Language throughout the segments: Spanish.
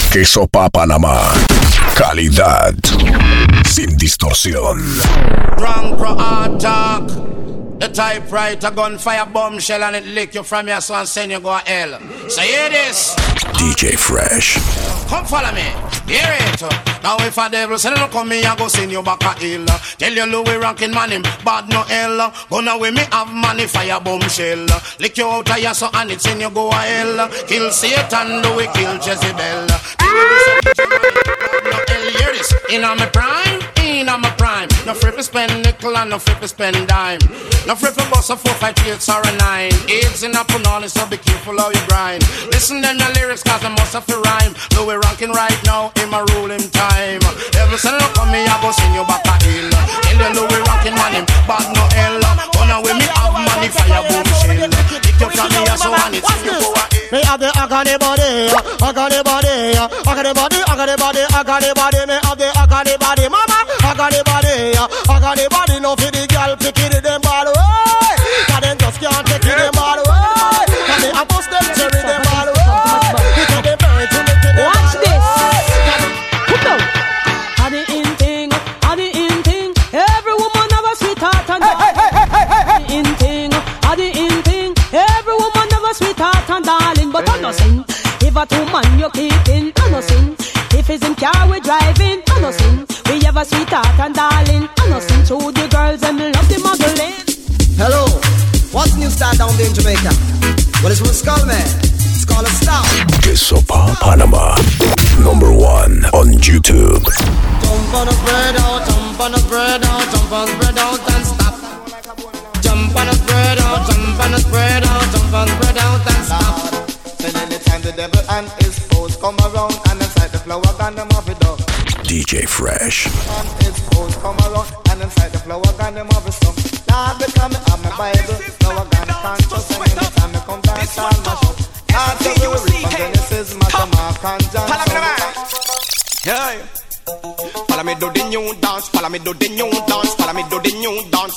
Queso Panama. Calidad sin distorsión. Wrong pro attack. The typewriter gunfire bombshell and it lick you from your son send you go to hell. So hear this. DJ Fresh. Come follow me. Hear it. Now if a devil say no come me I go send you back a hill. Tell you Louis Rankin man him bad no hell. Gonna with me have money fire bombshell. Lick you out of your son and it send you go to hell. Kill Satan Louis kill Jezebel. Hear this. In my prime. In my prime. No free to spend nickel and no free to spend dime. No free for bust a 4, 5, 8 or a 9. AIDS in a punani, so be careful how you grind. Listen to the lyrics cause I must have to rhyme. Louis Rankin right now in my ruling time. Every single look on me I go send you back a hill. Tell you Louis Rankin man him bad no hell. Gonna with me have money fire boomshell. Pick you from me so and it's in you go a hill. Me have the agony body, agony body, agony body, agony body, agony body. Me have the agony body, mama, agony body, agony body. No for the girl picking them all away, 'cause them just can't take them all away. 'Cause they bust them cherry them all away. Because they burn to make it. Watch this. Put down. Are the in thing, are the in thing. Every woman have a sweetheart and the in thing, are the in thing. Every woman have a sweetheart and darling, but I'm not sin. If a 2 man you keeping, I'm not sin. If it's in car we driving, I'm not sin. We have a sweetheart and darling, I'm not sin. To the girls and love the modeling. Hello, what's new style down there in Jamaica? Well, it's from Skullman. It's called a style. Queso Panama. Number 1 on YouTube. Jump on the spread out, jump on the spread out, jump on the spread out and stop. Jump on the spread out, jump on the spread out, jump on the spread out and stop. Then anytime the devil and his foes come around and inside the flower gun them have it up. DJ Fresh. And his foes come around and inside the flower gun them have it up. Now become me have my Bible, flower gun can't trust and anytime me come dance I'll mash up. Now tell me we read from Genesis, Matthew, Mark and John. Yeah. Follow me do the new dance, follow me do the new dance, follow me do the new dance.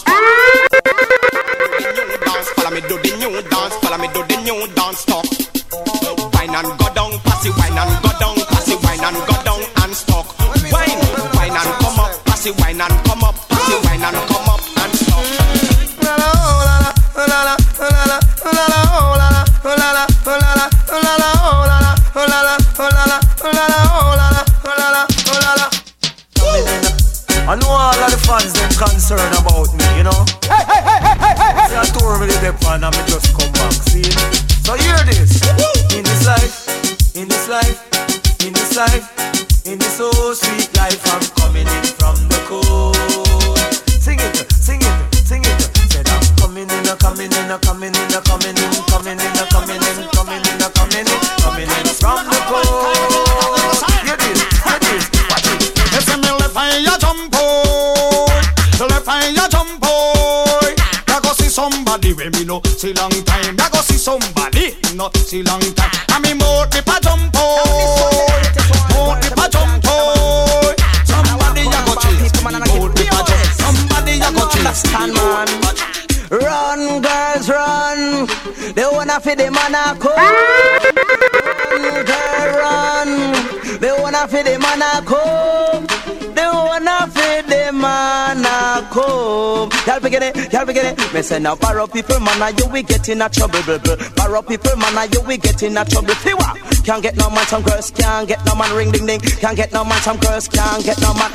Follow me do the new dance, follow me do the new dance talk. Wine and go down, pass it, wine and go down, pass it, wine and go down and stock. Wine, wine and come up, pass it, wine and come up, pass it, wine and come up and stock. La la la la la la la la la la oh la la oh la la oh la la oh la la oh la la oh la la oh la la oh la la oh la la oh la la oh la la. I know all of the fans them concerned about me, you know. Hey hey hey hey hey hey. See I tour with the pan and me just come back, see. So hear this. In this life, in this life, in this life, in this so sweet life, I'm coming in from the cold. Sing it, sing it, sing it. Said I'm coming in, coming in, coming in, coming in, coming in, coming in, coming in, coming in, coming in from the cold. Hear this, hear this. Watch it. Yes, me left eye a jump boy, left eye a jump boy. I go see somebody when me no see long time. I go see somebody no see long time. I me more tip a jump boy, more tip a jump boy. Somebody a go chase me more tip a jump. Somebody a go chase me more tip a jump. Run, girls, run. They wanna feed the man a come. Run, girl, run. They wanna feed the man a come. They wanna feed the man a come. Y'all begin it. Me say now borrow people, man, you we get in a trouble. Borrow people, man, you we get in a trouble. Fiwa. Can't get no man, some girls can't get no man. Ring ding ding. Can't get no man, some girls can't get no man.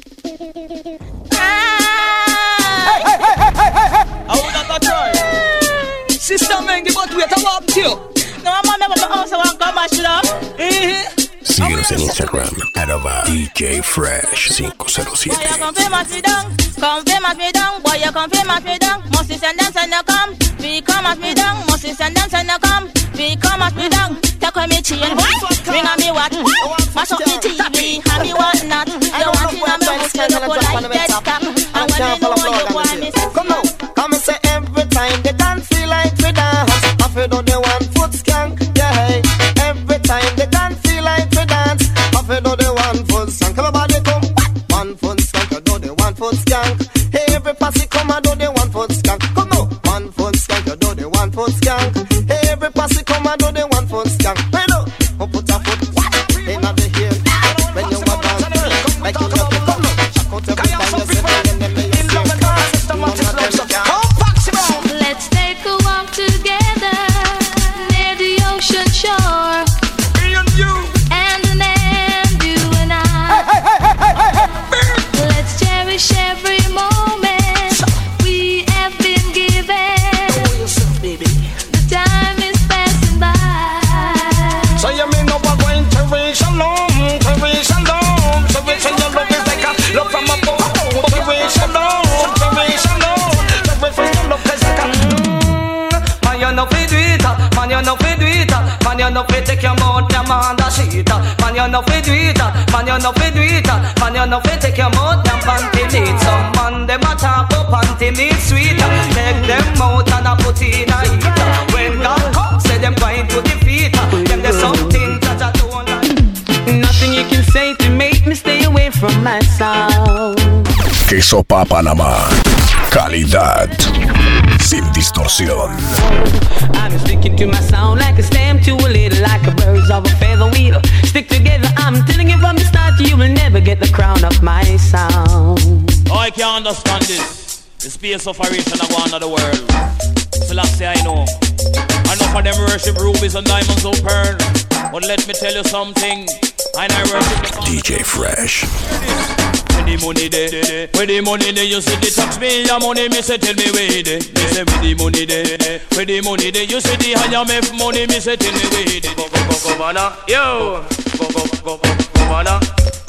Hey, hey, hey, hey, hey, hey. I would not try. Sister Mengi, but wait, I want you. No, I'm never also want to come back to them. Síguenos en Instagram, @DJ Fresh 507. Boy, you confirm at me down. Boy, you confirm at me down. Must you send them, send them come. We come at me down. Must you send them, send them come. We come at me down. Take away me chain, ring on me watch. Mash up me TV, have me what not. You want it on me house, you look like dead cap. And when you know you want me, come now, come and say every time they dance feel like we dance. I feel do they want foot skank, yeah. Every time they dance feel like we dance. I feel do they want foot skank. Everybody come, one foot skank, you do they want foot skank. Hey, every posse come and do they want foot skank. Come now, one foot skank, you do they want foot skank. Hey, every posse come and do they want foot skank. Hey, no, put a foot. Hey, inna the hill. When you are done, make you look it up. Shock out every time you see me in the place. Let's take a walk together near the ocean shore. And an end, you and I. Let's cherish every moment we have been given. The time is passing by. So you mean no one going to reach alone, to reach alone. So reach your love is like a love from above. To reach alone, to reach alone. To reach your love is like a man, you no fit do it, man, you no fit do it. Man, you no fit take your mouth, your man the sheet. Man, you no fit do it, man, you no fit do it. Man, you no fit take your mouth, your panty neat. Some man them a talk up panty meat sweet. Take them out and a put in a heat. When God comes, say them going to defeat. Them there's something that I don't like. Nothing you can say to make me stay away from my sound. Que Sopa Panamá. Calidad sin distorsión. I've been sticking to my sound like a stem to a little, like a birds of a feather wheel. Stick together, I'm telling you from the start, you will never get the crown of my sound. Oh, I can't understand this. The space operation I go on the world. So last say I know. Enough of them worship rubies and diamonds so pearl. But let me tell you something. I worship DJ Fresh. Where the money there, where the money there, you see the tax me your money, me say tell me where it there. Me say where the money there, where the money there, you see the higher me money, me say tell me where it there. Governor, yo, governor,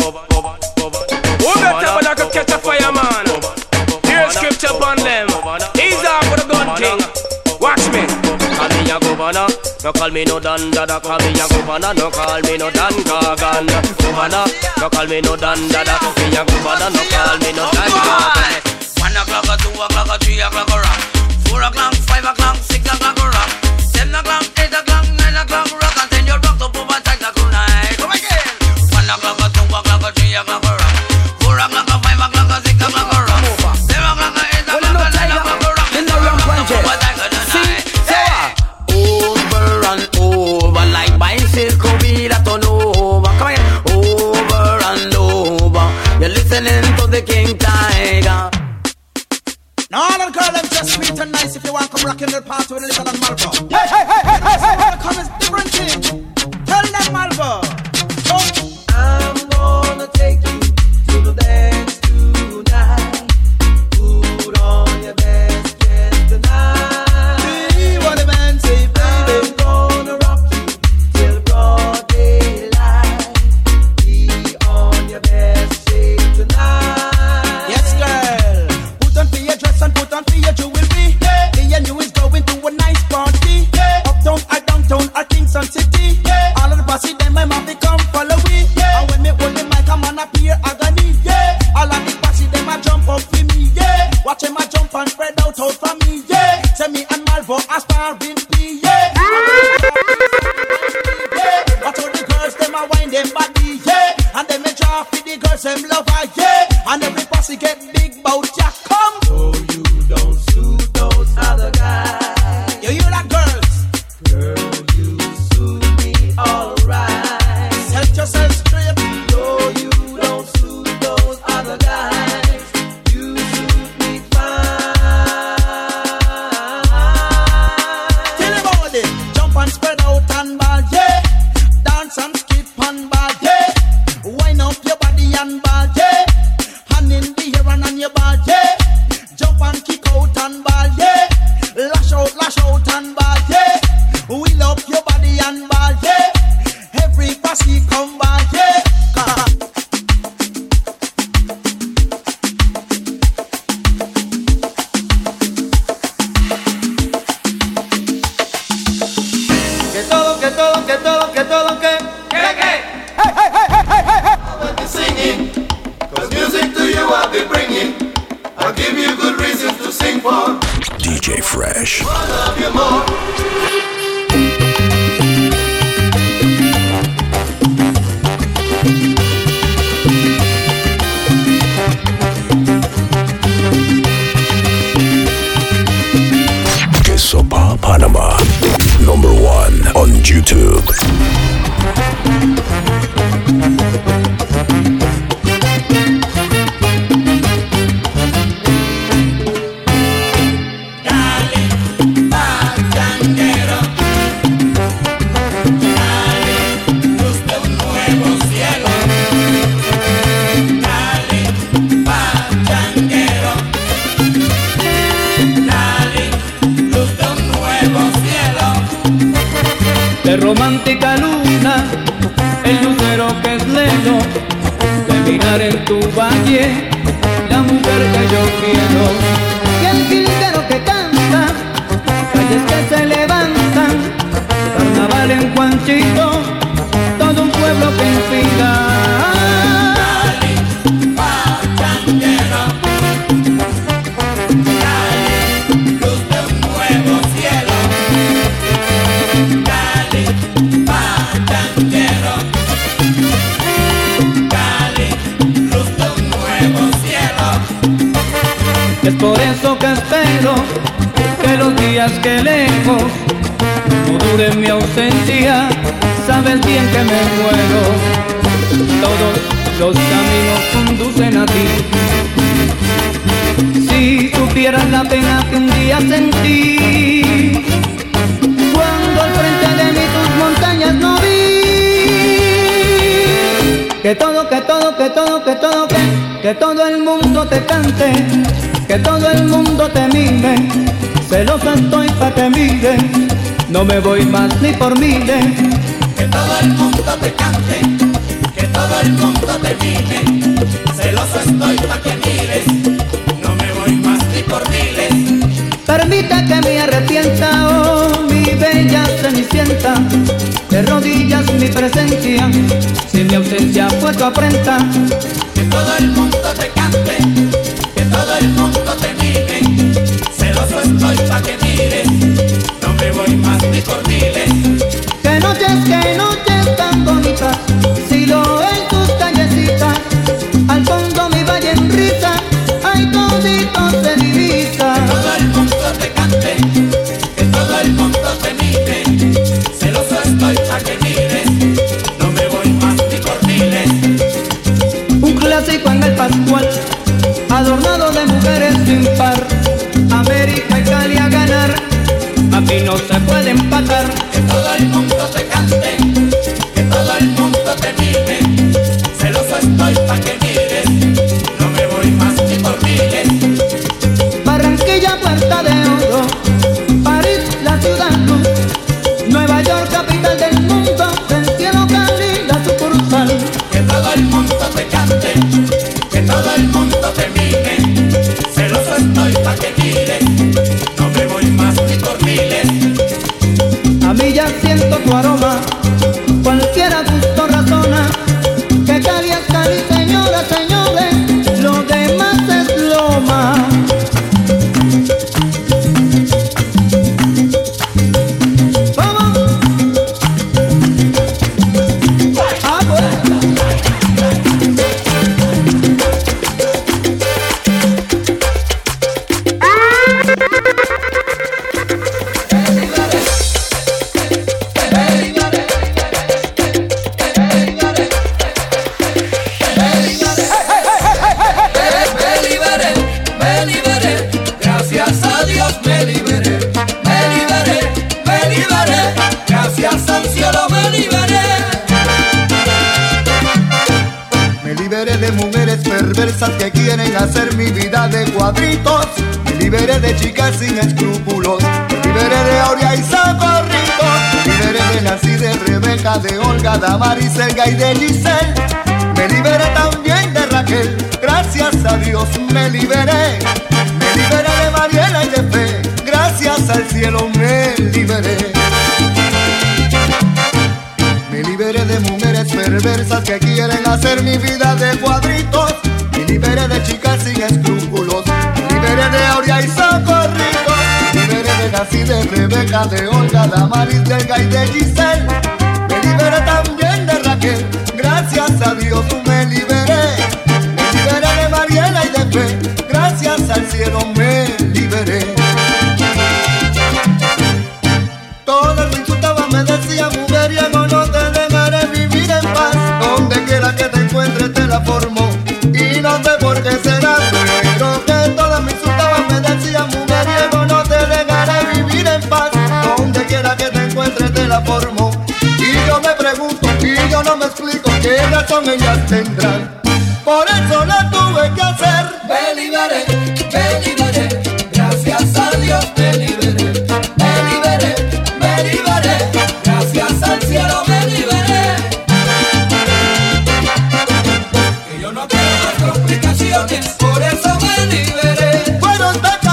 who better when I could catch a fireman? Here's scripture upon them. He's out for the gun king. Watch me. Call me a governor, no call me no Dan Dada. Call me a governor, no call me no Dan Gagan. Governor, no call me no Dan Dada. Me a governor, no call me no Dan Gagan. 1 o'clock, 2 o'clock, 3 o'clock, rock. 4 o'clock, 5 o'clock, 6 o'clock, rock. 7 o'clock, 8 o'clock, 9 o'clock, rock. And then you rock to over tight like tonight. Come again. 1 o'clock, 2 o'clock, 3 o'clock, rock. 4 o'clock, 5 o'clock, 6 o'clock, rock. 7 o'clock, 8 o'clock, 9 o'clock, rock. And then you rock to over tight like tonight. Over and over like bicycle beat at on over. Come again. Over and over. You're listening to the King Tiger. Now all the girls them just sweet and nice. If you want to come rock in the party with a little Malvo. Hey, come is different thing. Tell them Malvo. I'm gonna take you to the dance tonight. Put on your best dress tonight. See what the man say, baby. I'm gonna rock you till broad daylight. Be on your best shape tonight. Yes, girl. Put on for your dress and put on for your jewelry. Me and you is going to a nice party. Uptown or downtown or Kingston City. All of the bossy them my mom come follow me. And when me hold the mic, I'm on a pure agony. All of the bossy them a jump up for me. Watch them a jump and spread out for me. Say me and Malvo a starving pea. Watch all the girls them a wind them body. And them a draw for the girls them lover. And every bossy get big bout ya come. Oh, you don't suit those other guys. You that girls. Girl, you suit me alright. Set yourself straight. No, you don't suit those other guys. You suit me fine. Tell them about it. Jump and spread out and ball, yeah. Dance and skip and ball, yeah. Wind up your body and ball, yeah. Hand in the air and on your ball, yeah. Jump and kick out and ball, yeah. Lash out and ball, yeah. Wheel up your body and ball, yeah. Every bossy come ball, yeah. I'll be singing, 'cause music to you I'll be bringing. I'll give you good reasons to sing for. DJ Fresh. I love you more. Que Sopa Panamá. #1 on YouTube. bailar en tu valle, la mujer que yo quiero. Y el jilguero que canta, calles que se levantan, carnaval en Juanchito, todo un pueblo que inspira. Es por eso que espero que los días que lejos no duren mi ausencia. Sabes bien que me muero, todos los caminos conducen a ti. Si supieras la pena que un día sentí cuando al frente de mí tus montañas no vi. Que todo el mundo te cante, que todo el mundo te mire, celosa estoy pa' que mire, no me voy más ni por miles. Que todo el mundo te cante, que todo el mundo te mire, celoso estoy pa' que mires, no me voy más ni por miles. Permita que me arrepienta, oh mi bella cenicienta, de rodillas mi presencia, si mi ausencia fue tu afrenta. Que todo el mundo te cante, que todo el mundo te mire, celoso estoy pa' que mires, no me voy más ni por miles. Que noches tan bonitas, si lo en tus callecitas, al fondo mi valle en risa, ay todito se divisa. Que todo el mundo te cante, que todo el mundo te mire, celoso estoy pa' que mires, no me voy más ni por miles. Un clásico en el Pascual, adornado de mujeres sin par, América y Cali a ganar, aquí no se puede empatar. Que todo el mundo te cante, que todo el mundo te mire, celoso estoy pa' que mires, no me voy más ni por miles. Barranquilla, Puerta de Oro, París, la ciudad luz, Nueva York, capital del mundo, del cielo Cali, la sucursal. Que todo el mundo te cante, que todo el mundo te mire, celoso estoy pa' que mires, no me voy más ni por miles. A mí ya siento tu aroma, cualquiera gusto razona, que Cali es Cali, señoras, señores, lo demás es loma. Que quieren hacer mi vida de cuadritos. Me liberé de chicas sin escrúpulos. Me liberé de Aurea y Socorrito. Me liberé de Nancy, de Rebeca, de Olga, Damaris, Elga y de Giselle. Me liberé también de Raquel. Gracias a Dios me liberé. Me liberé de Mariela y de Fe. Gracias al cielo me liberé. Me liberé de mujeres perversas que quieren hacer mi vida de cuadritos. Me liberé de chicas sin escrúpulos. Me liberé de Aurea y Socorrito. Me liberé de Nancy, de Rebeca, de Olga, Damaris, de Elga y de Giselle. Me liberé también de Raquel. Gracias a Dios me liberé. Me liberé de Mariela y de Fe. Gracias al cielo me liberé. Todos me insultaban, me decían mujeriego, no te dejaré vivir en paz. Donde quiera que te encuentres te la formo. Y no sé por qué será, pero que todas me insultaban, me decían mujeriego, no te dejaré vivir en paz. Donde quiera que te encuentres te la formo. Y yo me pregunto, y yo no me explico qué razón ellas tendrán. Por eso la tuve que hacer. Me liberé, gracias a Dios me liberé. Me liberé, gracias al cielo me liberé. Que yo no quiero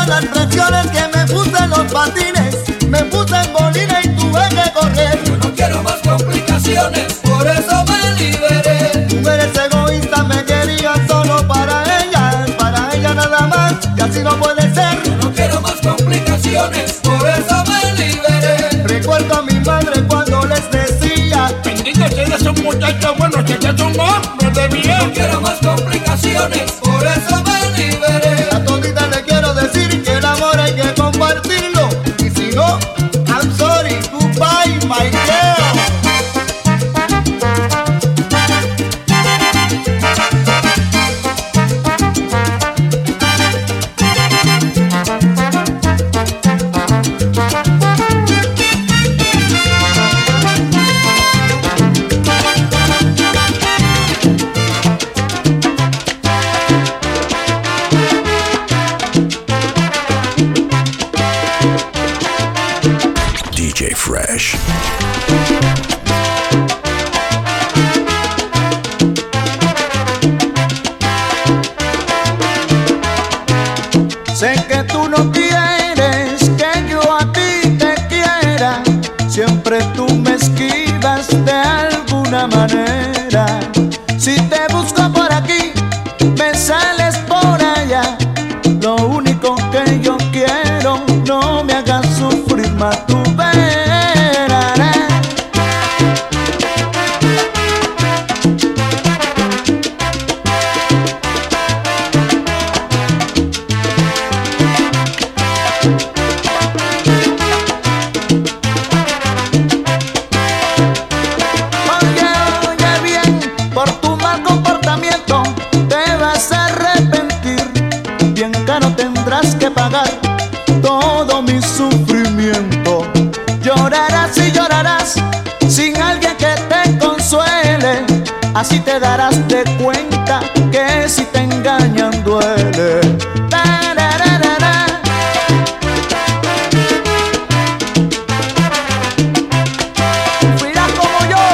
las presiones que me puse en los patines, me puse en bolina y tuve que correr. Yo no quiero más complicaciones, por eso me liberé. Mujeres egoístas me querían solo para ella nada más, y así no puede ser. Yo no quiero más complicaciones, por eso me liberé. Recuerdo a mi madre cuando les decía: bendito si eres un muchacho bueno, si eres un hombre de bien. No quiero más complicaciones, por eso me liberé. A todita le quiero decir que el amor hay que compartirlo, y si no, I'm sorry, goodbye, my girl. DJ Fresh. Sé que tú no quieres que yo a ti te quiera, siempre tú me esquivas de alguna manera. Si te busco por aquí, me sales por allá. Lo único que yo quiero, no me hagas sufrir más, tú verás. Oye bien, por tu mal comportamiento te vas a arrepentir. Bien caro tendrás que pagar todo mi sufrimiento. Llorarás y llorarás sin alguien que te consuele. Así te darás de cuenta que si te engañan duele. Tarararara. Sufrirás como yo.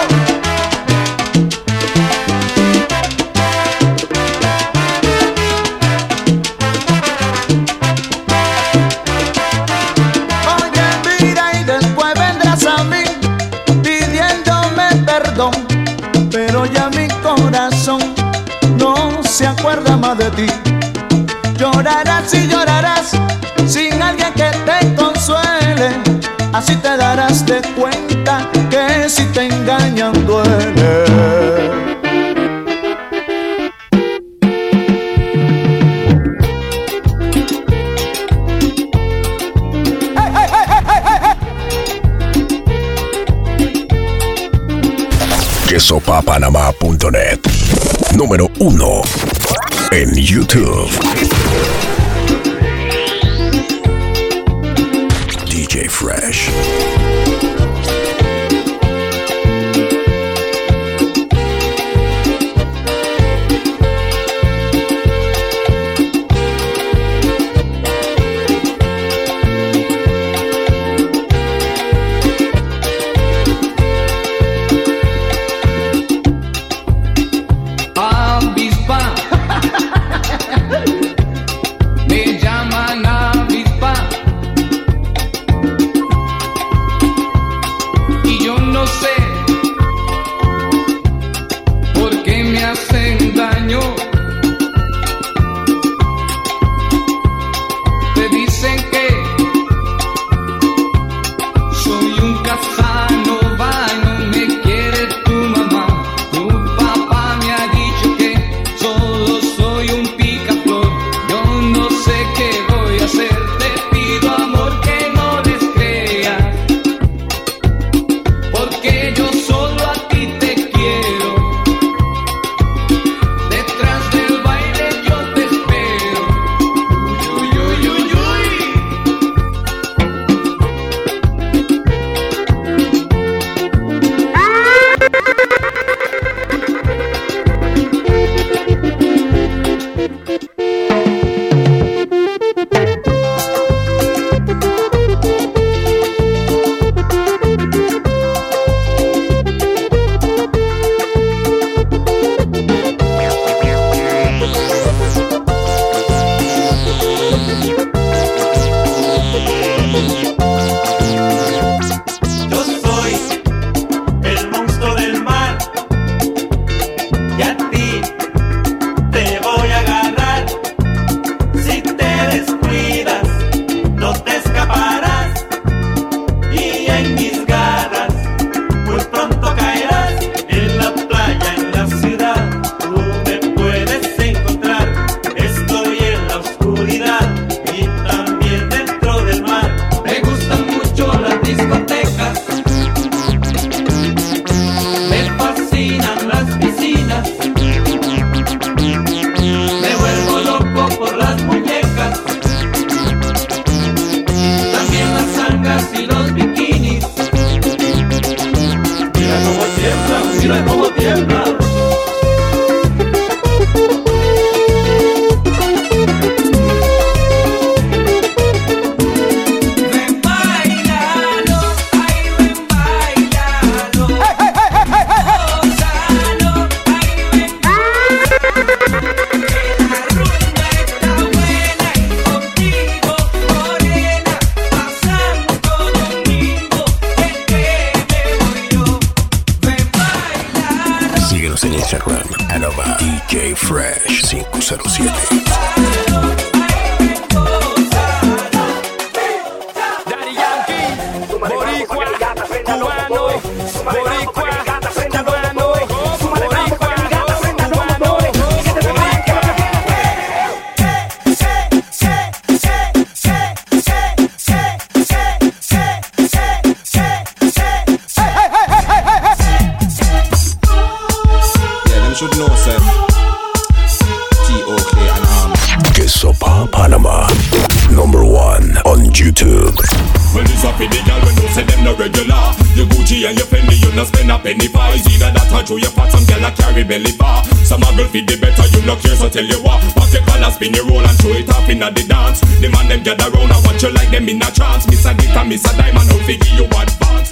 Oye, mira, y después vendrás a mí pidiéndome perdón, pero ya mi corazón no se acuerda más de ti. Llorarás y llorarás sin alguien que te consuele. Así te darás de cuenta que si te engañan duele. Quesopapanama.net. Número 1 en YouTube. DJ Fresh. Avispa, me llaman avispa, y yo no sé por qué me hacen daño. Te dicen que soy un Casanova, no me quiere tu mamá. Tu papá me ha dicho que solo soy un picaflor. Yo no sé qué voy a hacer. Te pido amor que no les creas, porque yo solo a ti te quiero. Detrás Panama. DJ Fresh 507. Should know, sir. T.O.K. and Que Sopa Panama. Number 1 on YouTube. Well, it's up in the girl when you say them no regular. Your Gucci and your Fendi, you no spend a penny for. It's either that or through your pot, some girl a carry belly bar. Some a girl feed the better, you no care, so tell you what. Pop your collar, spin your roll and throw it up in the dance. The man them gather round and watch you like them in a trance. Miss a glitter, miss a diamond, don't figure you advance.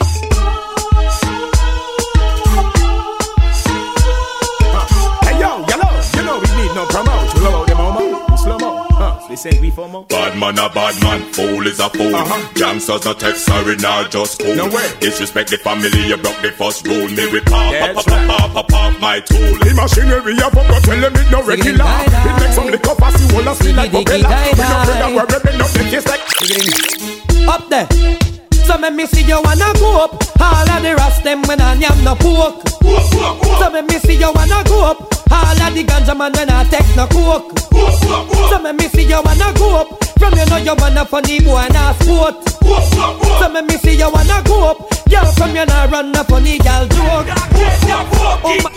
No promote, slow them homo, slow mo. They say we for mo. Bad man a bad man, fool is a fool. Gangsters no text, sorry, nah, just cool. No way. Disrespect the family, you broke the first rule. Me with pop my tool. The machinery of a tell them it no regular. It makes some liquor pass you all a feel like Bobella. We no brother, we're ripping up the case like up there. So make me see you wanna go up. All of the rest them when I am no poke. So make me see you wanna go up. All of the ganja man when I take no coke. So make me see you wanna go up. From you know you wanna funny boy and a sport. So make me see you wanna go up. Girl from you know run a funny girl joke. Oh my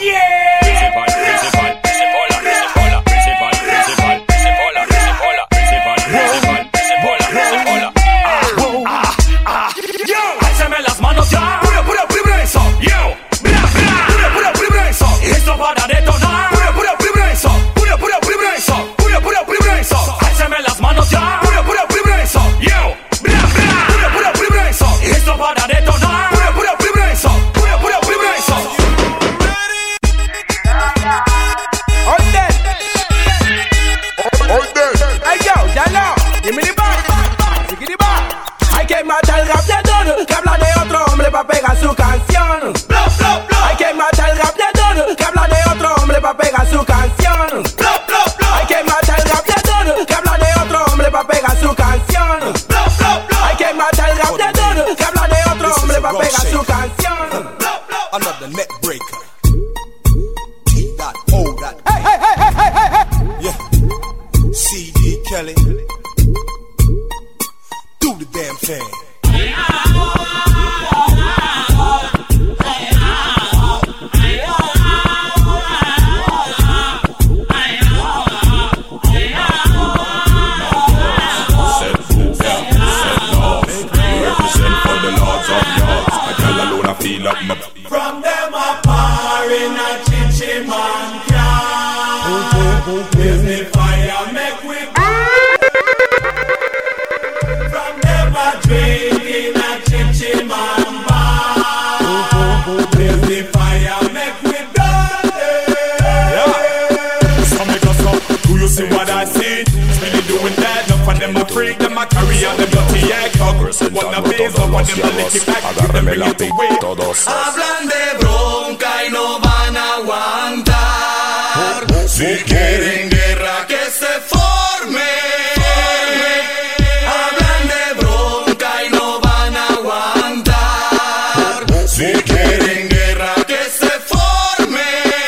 Esto para detonar. Pura eso. Álzame las manos ya. Pura eso. Yo. Pura eso. Esto para detonar. Pura eso. Pura eso. All dead. Hey yo, ya no. Give me the back. Give me the back. Hay que matar el rap de Don, que habla de otro hombre pa' pegar su canción. Hay que matar el rap de Don, que habla de otro hombre pa' pegar su canción. Hay que matar el rap de Don, que habla de otro hombre pa' pegar su canción. Hay que matar el rap de Don, que habla de otro hombre pa' pegar su canción. another neck breaker. T.O. Yeah. C.D. Kelly. Do the damn thing. From them a par in a chichi man car. Give me fire, make we from them a drink in a chichi man bar. Give me fire, make we burn. So make us up, do you see what I see? Really doing that, enough of them a freak, them a carry on them dirty egg. Wanna base up on them a lick it back, give them bring it away. Hablan de bronca y no van a aguantar. Si quieren guerra que se forme. Hablan de bronca y no van a aguantar. Si quieren guerra que se forme.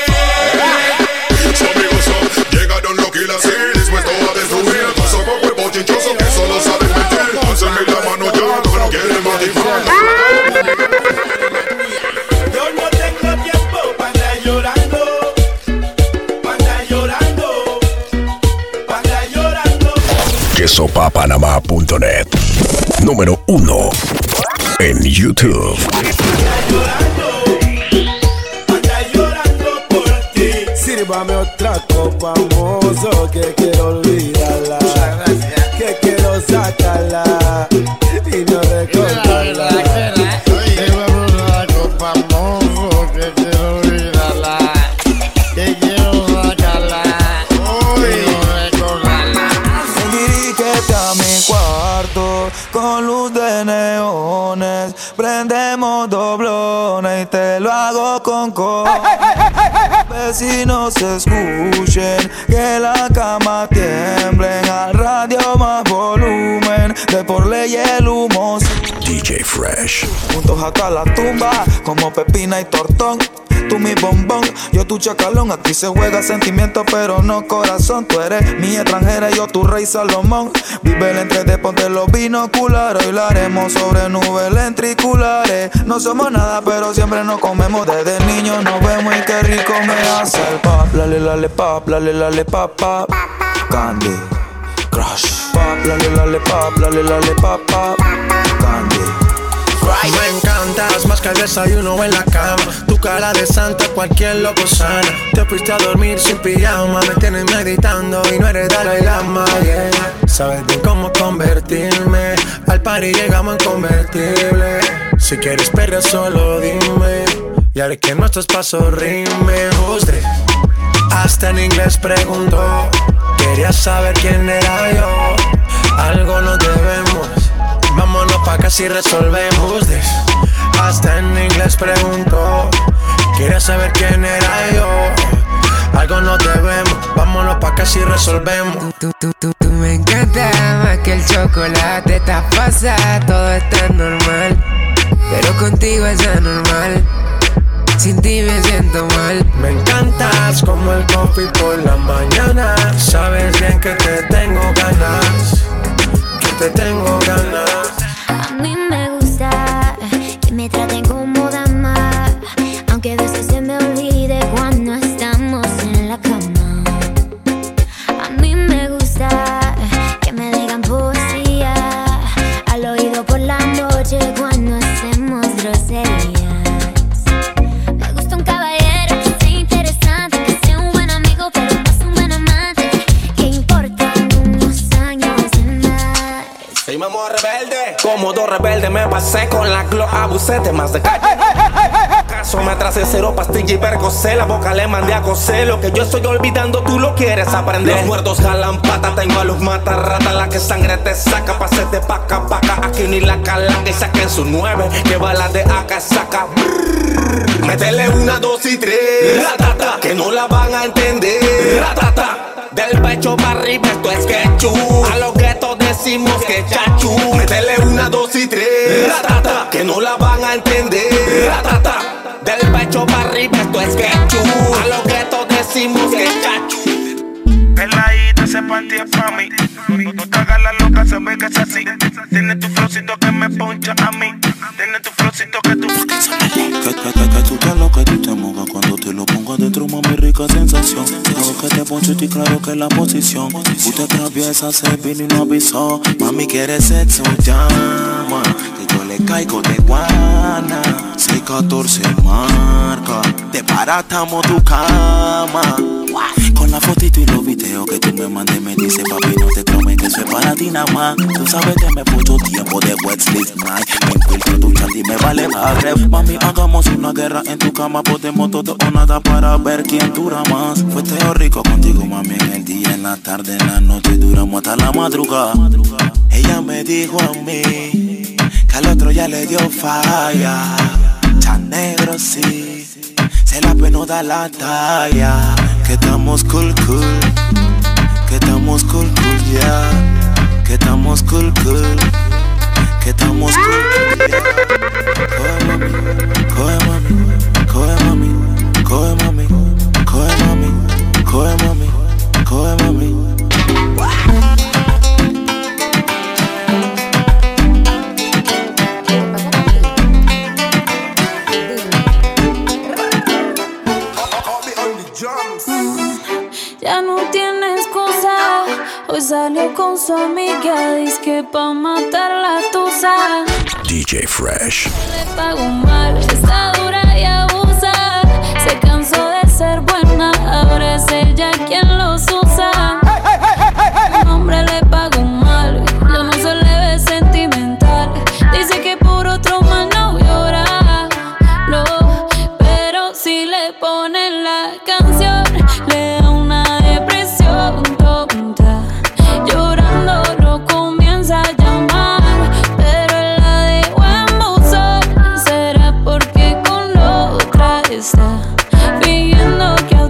Su amigo son, llegaron los kilas y dispuestos a destruir. Paso con huevos chinchosos que solo saben mentir. Hácenme la mano ya, que no quieren motivar. QuesopaPanama.net. Número 1 en YouTube. Sírvame otra copa, mozo, que quiero olvidarla, que quiero sacarla y no recordarla. Sírvame otra copa, mozo, que quiero olvidarla, que quiero sacarla y no recordarla. Dirígete a mi cuarto con luz de neones, prendemos doblones y te lo hago con vecinos escuchen, que la cama tiemblen, al radio más volumen, de por ley el humo. DJ Fresh. Juntos hasta la tumba, como Pepina y Tortón. Tú mi bombón, yo tu chacalón. Aquí se juega sentimiento pero no corazón. Tú eres mi extranjera y yo tu rey Salomón. Vive el entre de ponte los binoculares. Hoy la haremos sobre nubes lentriculares. No somos nada pero siempre nos comemos. Desde niños nos vemos y qué rico me hace el pop. Lale lale pop, lale lale pop pop. Candy Crush. Pop, lale pop, lale pop pop. Candy. Me encantas más que el desayuno en la cama. Tu cara de santa, cualquier loco sana. Te fuiste a dormir sin pijama. Me tienes meditando y no eres Dalai Lama, yeah. Sabes bien cómo convertirme. Al party llegamos en convertible. Si quieres perder solo dime. Y haré que nuestros pasos rimen. Usted hasta en inglés preguntó. Quería saber quién era yo. Algo nos debemos. Vámonos pa' acá si resolvemos this. Hasta en inglés preguntó. Quería saber quién era yo. Algo nos debemos. Vámonos pa' acá si resolvemos. Tú me encanta más que el chocolate. Estás pasada, todo está normal. Pero contigo es anormal. Sin ti me siento mal. Me encantas como el coffee por la mañana. Sabes bien que te tengo ganas. Te tengo ganas. A mí me gusta que me traten como dama, aunque a veces se me olvide cuando estamos en la cama. A mí me gusta que me digan poesía al oído por la noche cuando hacemos groserías. Me gusta un caballero que sea interesante, que sea un buen amigo pero más un buen amante. ¿Qué importan unos años de más? Soy mamá rebelde. Como dos rebeldes me pasé con la Glo, abusé de más de caso. Me atrasé cero pastilla y percocé. La boca le mandé a coser. Lo que yo estoy olvidando tú lo quieres aprender. Los muertos jalan pata, tengo a los matarratas. La que sangre te saca, pasete paca. Aquí ni la calanga y saquen su 9. Que balas de acá saca. Métele 1, 2 y 3. Ratata, que no la van a entender. Ratata. Del pecho para arriba esto es ketchup. A los guetos decimos que chachu. Métele 1, 2 y 3. Ratata, que no la van a entender. Ratata. Del pecho para arriba esto es ketchup. A los guetos decimos que chachu. Peladita, ese panty es pa' mí. No te hagas la loca, se ve que es así. Tienes tu flowcito que me poncha a mí. Tienes tu flowcito que tú... Que tú te lo que tú te mojas cuando te lo pongo adentro, mami, rica sensación. Claro que te poncho y claro que la posición. Tú te atraviesas, se vino y no avisó. Mami, quiere sexo, llama. Que yo le caigo de guana. 614 marca. Te baratamos tu cama. Con la fotito y los videos que tú me mandes, me dice papi, no te tomes que eso es para ti nada más. Tú sabes que me puso tiempo de wet sleep night. Me infiltro tu chat y me vale barre. Mami, hagamos una guerra en tu cama. Podemos todo o nada para ver quién dura más. Fue teo rico contigo, mami, en el día, en la tarde, en la noche. Duramos hasta la madrugada. Ella me dijo a mí que al otro ya le dio falla. Chan negro sí, se la pena da la talla. Que estamos cool, que estamos cool, yeah. Que estamos cool, que estamos cool, yeah. Coge mami, coge mami, coge mami, coge mami, coge mami, coge mami. Ya no tienes excusa. Hoy salió con su amiga, dice que pa' matar la tusa. DJ Fresh. Le pago mal, está dura y abusa. Se cansó de ser buena, ahora es ella quien los usa. Un hombre le pago mal, ya no se le ve sentimental. Dice que por otro mal no llora, no. Pero si le ponen la canción, le da una depresión tonta. Llorando no comienza a llamar, pero él la dejó en buzón. Será porque con otra está fingiendo que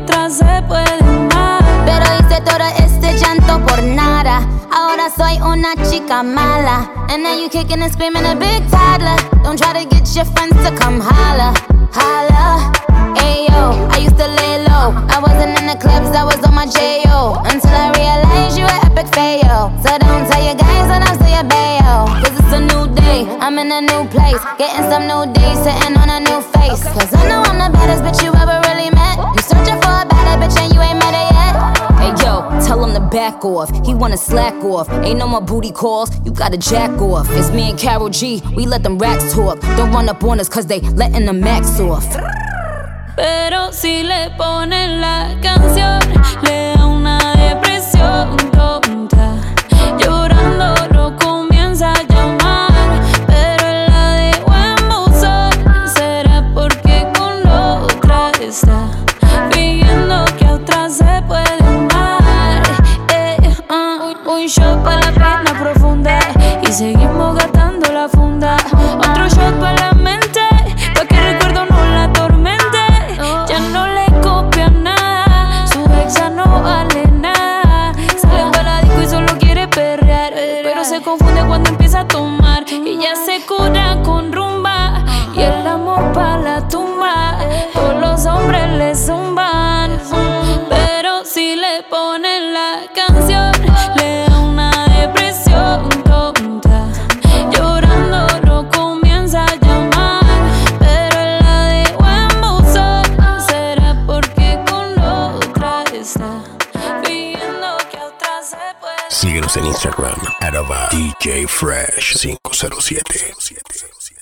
por nada. Ahora soy una chica mala. And now you kicking and screaming a big toddler. Don't try to get your friends to come holla, holla. Ayo, I used to lay low. I wasn't in the clubs, I was on my J.O. Until I realized you were epic fail. So don't tell your guys and I'll say your bayo. Cause it's a new day, I'm in a new place. Getting some new days, sitting on a new face. Cause I know I'm the baddest bitch you ever really met. You searching for a better bitch and you ain't met her yet. Hey yo, tell him to back off. He wanna slack off. Ain't no more booty calls, you gotta jack off. It's me and Karol G, we let them racks talk. Don't run up on us cause they letting the max off. Pero si le ponen la canción, le da una depresión tonta. Llorando lo comienza a llamar, pero él la dejó en buzón. ¿Será porque con otra está fingiendo que a otra se puede amar? Un shot para la pena profunda y seguimos gastando la funda. Otro shot para la mente, pa' que recuerdo no la atormente. Ya no le copia nada, su ex ya no vale nada. Sale para la disco y solo quiere perrear, pero se confunde cuando empieza a tomar. Y ya se cura con rumba y el amor pa' la tumba. Todos los hombres le zumban, pero si le ponen la canción, le da una depresión tonta. Llorando lo comienza a llamar, pero él la dejó en buzón. ¿Será porque con otra está fingiendo que a otra se puede? Síguenos en Instagram, @DJ Fresh 507.